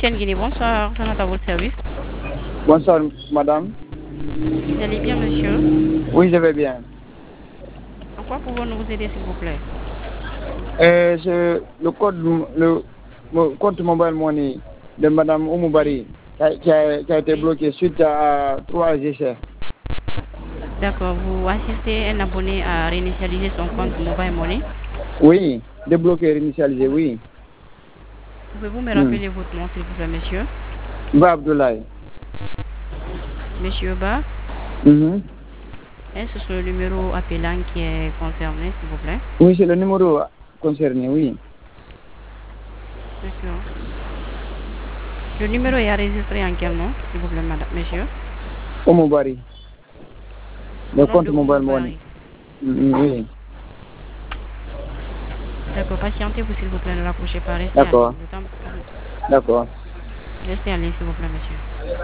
MTN Guinée, bonsoir, Jonathan à votre service. Bonsoir, madame. Vous allez bien, monsieur? Oui, je vais bien. En quoi pouvons-nous vous aider, s'il vous plaît? Le compte mobile money de madame Oumoubari qui a été bloqué suite à 3 essais. D'accord, vous assistez un abonné à réinitialiser son compte mobile money? Oui, débloqué, réinitialisé, oui. Pouvez-vous me rappeler votre nom, s'il vous plaît, monsieur? Ba Abdoulaye. Monsieur Ba? Est-ce le numéro appelant qui est concerné, s'il vous plaît? Oui, c'est le numéro concerné, oui. D'accord. Le numéro est enregistré en quel nom, s'il vous plaît, madame, monsieur? Oumoubari. Le Au nom compte de mobile Oumoubari. money. Oui. D'accord, patientez-vous, s'il vous plaît, ne raccrochez pas, restez D'accord. en ligne. D'accord. Restez en ligne, s'il vous plaît, monsieur.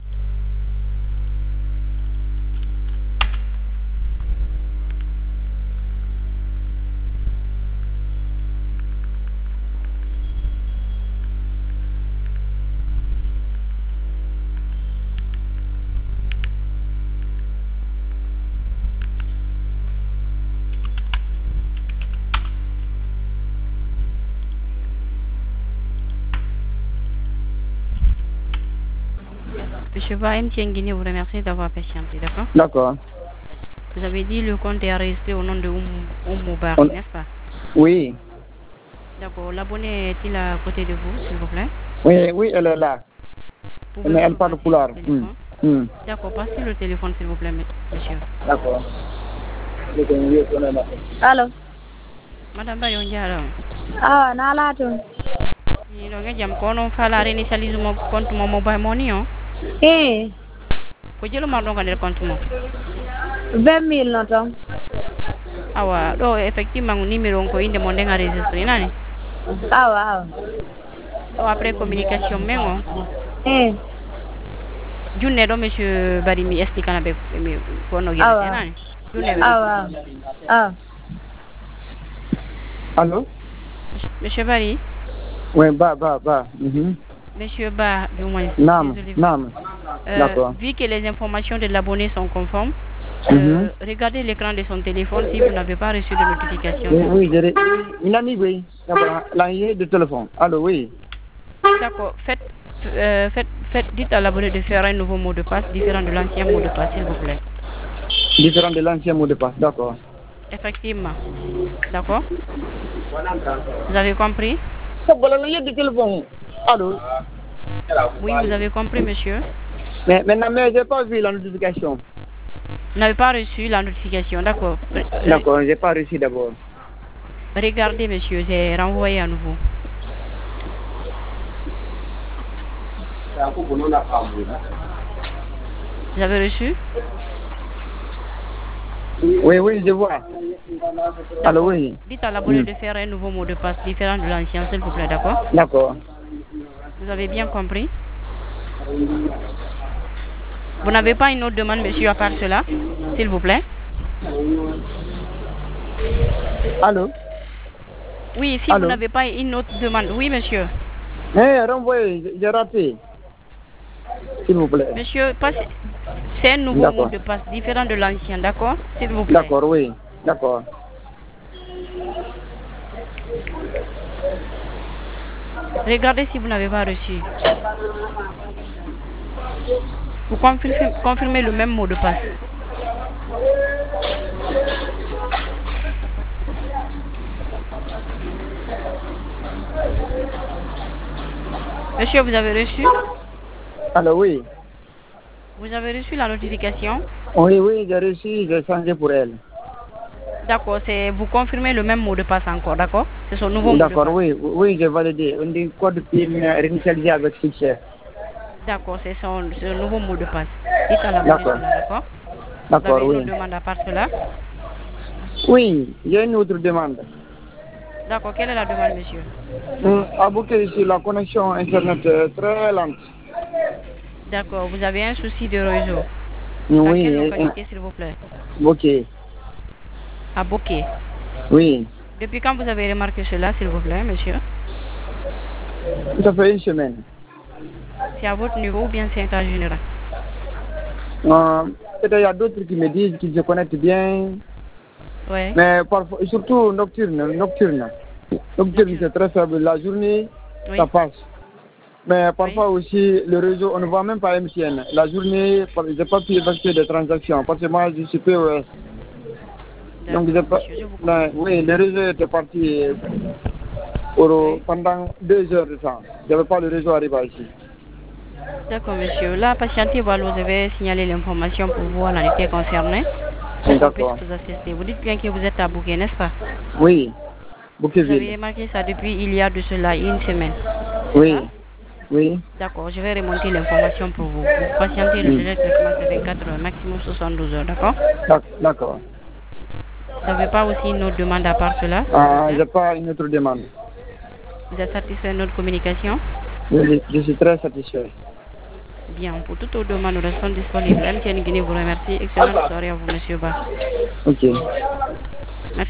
Monsieur Ba, MTN Guinée vous remercie d'avoir patienté, d'accord? D'accord. Vous avez dit le compte est enregistré au nom de Oumoubari, n'est-ce pas? Oui. D'accord, l'abonné est-il à côté de vous, s'il vous plaît? Oui, oui, elle est là. Mais elle parle couleur. D'accord, passez le téléphone, s'il vous plaît, monsieur. D'accord. Allo. Madame Ba, on diara. Ah, na lato. Ni do nga jam ko non fala réinitialiser mon compte mon mobile money on. Ko jelo ma do nga compte mon. 20 000 no ton. Awa, do effectivement numéro ko inde mon nga enregistré nani. Awa. Après communication mengo. Junne do monsieur Barimi explique na be ko no gele nani. Junne be. Awa. Ah. Allô? Monsieur Bari? Oui, Ba. Monsieur Ba, du moins. Nam. D'accord. Vu que les informations de l'abonné sont conformes, regardez l'écran de son téléphone si vous n'avez pas reçu de notification. Oui, oui. La ligne de téléphone. Allô, oui. D'accord. Dites à l'abonné de faire un nouveau mot de passe différent de l'ancien mot de passe, s'il vous plaît. Différent de l'ancien mot de passe, d'accord. Effectivement. D'accord. Vous avez compris? Allô? Oui, vous avez compris, monsieur. Mais maintenant, je n'ai pas vu la notification. Vous n'avez pas reçu la notification, d'accord. D'accord, je n'ai pas reçu d'abord. Regardez, monsieur, j'ai renvoyé à nouveau. Vous avez reçu? Oui, je vois. Alors oui. Dites à l'abonné de faire un nouveau mot de passe différent de l'ancien, s'il vous plaît, d'accord? D'accord. Vous avez bien compris? Vous n'avez pas une autre demande, monsieur, à part cela, s'il vous plaît? Allô? Oui, si vous n'avez pas une autre demande. Oui, monsieur. Renvoyez, j'ai raté. S'il vous plaît. Monsieur, c'est un nouveau mot de passe différent de l'ancien, d'accord? S'il vous plaît. D'accord, oui. D'accord. Regardez si vous n'avez pas reçu. Vous confirmez le même mot de passe. Monsieur, vous avez reçu? Alors oui. Vous avez reçu la notification? Oui, j'ai reçu, j'ai changé pour elle. D'accord, vous confirmez le même mot de passe encore, d'accord? C'est son nouveau mot de passe. D'accord, oui, j'ai validé. On dit code PIN réinitialisé avec succès. D'accord, c'est son nouveau mot de passe. Dites à la d'accord? D'accord, vous avez oui. une demande à part cela? Oui, j'ai une autre demande. D'accord, quelle est la demande, monsieur? À Bouquet, ici, la connexion Internet est très lente. D'accord, vous avez un souci de réseau. Oui. À quelle localité, s'il vous plaît? Bouquet. À Bouquet? Oui. Depuis quand vous avez remarqué cela, s'il vous plaît, monsieur? Ça fait une semaine. C'est à votre niveau ou bien c'est état général? Peut-être il y a d'autres qui me disent qu'ils se connectent bien. Ouais. Mais parfois, surtout nocturne. Nocturne, c'est très faible. La journée, ça passe. Mais parfois aussi, le réseau, on ne voit même pas MTN. La journée, je n'ai pas pu effectuer des transactions parce que moi, je suis POS. Donc, oui, le réseau était parti pendant 2 heures de temps. Je n'avais pas le réseau arrivé ici. D'accord, monsieur. Là, patientez, voilà, vous avez signalé l'information pour vous, en été concernée. D'accord. Vous assister. Vous dites bien que vous êtes à Bouquet, n'est-ce pas? Oui, Bouquetville. Vous avez remarqué ça depuis il y a de cela une semaine. Oui. Oui. D'accord, je vais remonter l'information pour vous. Vous patientez le délai de traitement de 24 heures, maximum 72 heures, d'accord? D'accord. Vous n'avez pas aussi une autre demande à part cela? Je n'ai pas une autre demande. Vous êtes satisfait de notre communication? Oui, je suis très satisfait. Bien, pour toute autre demande, nous restons disponibles. MTN Guinée vous remercie. Excellente soirée à vous, monsieur Ba. Ok.